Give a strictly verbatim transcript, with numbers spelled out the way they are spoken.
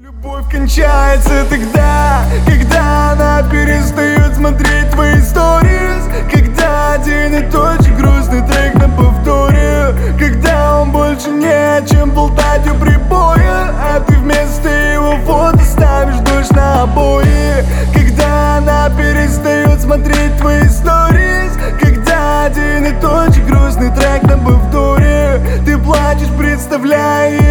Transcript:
Любовь кончается тогда, когда она перестает смотреть твои сторис, когда день и тот же грустный трек на повторе, когда он больше не о чем болтать у прибоя, а ты вместо его фото ставишь дождь на обои, когда она перестает смотреть твои сторис, когда один и тот же грустный трек на повторе, ты плачешь, представляя